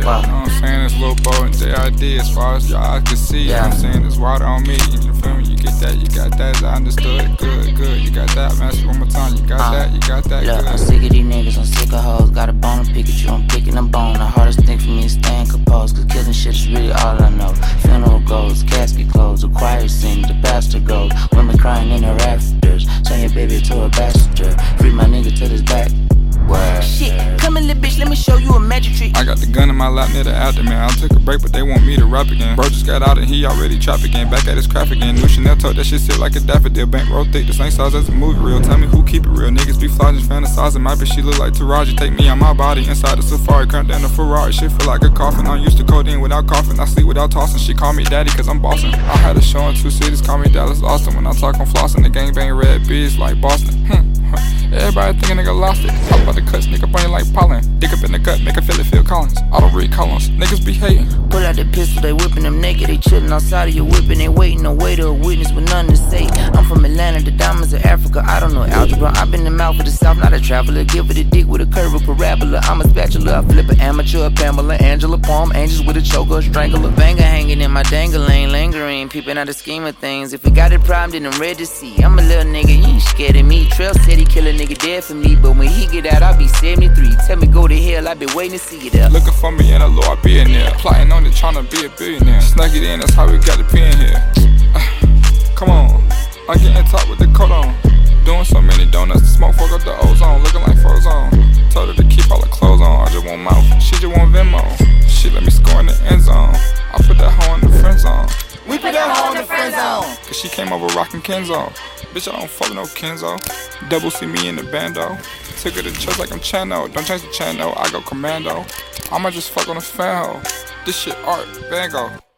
know what I'm saying? It's Lil Bo and JID as far as your eyes can see. You know what I'm saying? It's water on me. You feel me? You get that, you got that. I understood. Good, good. You got that. Master one more time. You got that, you got that. Look, good. I'm sick of these niggas, I'm sick of hoes. Got a bone to pick at you, I'm picking a bone. The hardest thing for me is staying composed, cause killing shit is really all I know. Funeral goes, casket closed, the choir sings, the pastor goes. Women crying in the rafters, turn your baby to a bastard. Free my nigga till his back. Shit, come in, little bitch, let me show you a magic trick. I got the gun in my lap near the afterman. I'll take a break, but they want me to rap again. Bro just got out and he already trapped again. Back at his craft again. New Chanel told that shit sit like a daffodil. Bankroll thick, the same size as a movie reel. Tell me who keep it real. Niggas be fly just fantasizing. My bitch, she look like Taraji. Take me on my body inside the Safari. Cramp down the Ferrari. Shit feel like a coffin. I'm used to codeine without coughing. I sleep without tossing. She call me daddy cause I'm bossing. I had a show in 2 cities. Call me Dallas Austin. When I talk, I'm flossing. The gang bang red bees like Boston. Everybody think a nigga lost it. Talk about the cuts, nigga burn like pollen. Dick up in the gut, make a feel it Phil Collins. I don't read columns, niggas be hating. Pull out the pistol, they whipping them naked. They chillin' outside of your whipping, they waiting no way to a witness with nothing to say. I'm from Atlanta, the diamonds of Africa. I don't know algebra. I've been the mouth of the South, not a traveler. Give it a dick with a curve, a parabola. I'm a spatula, I flip an amateur, a Pamela, Angela, Palm, angels with a choker, a strangler. Banger hanging in my dangle lane, lingering, peeping out the scheme of things. If you got a problem, then I'm ready to see. I'm a little nigga, you ain't scared of me. Trail said he kill a nigga dead for me, but when he get out, I'll be 73. Tell me go to hell, I been waiting to see it up. Looking for me in a low, I be in there. Plotting on it, tryna be a billionaire. Snug it in, that's how we got the pin here. Come on, I get in top with the coat on. Doing so many donuts, the smoke fuck up the ozone. Looking like Frozone. Told her to keep all the clothes on. I just want mouth, she just want Venmo. She let me score in the end zone. I put that hoe in the friend zone. We put that hoe in the friend zone. Cause she came over rockin' Kenzo. Bitch, I don't fuck with no Kenzo. Double see me in the bando. Took her to church like I'm Chano. Don't change the channel, I go commando. I'ma just fuck on a fan hoe. This shit art, Van Gogh.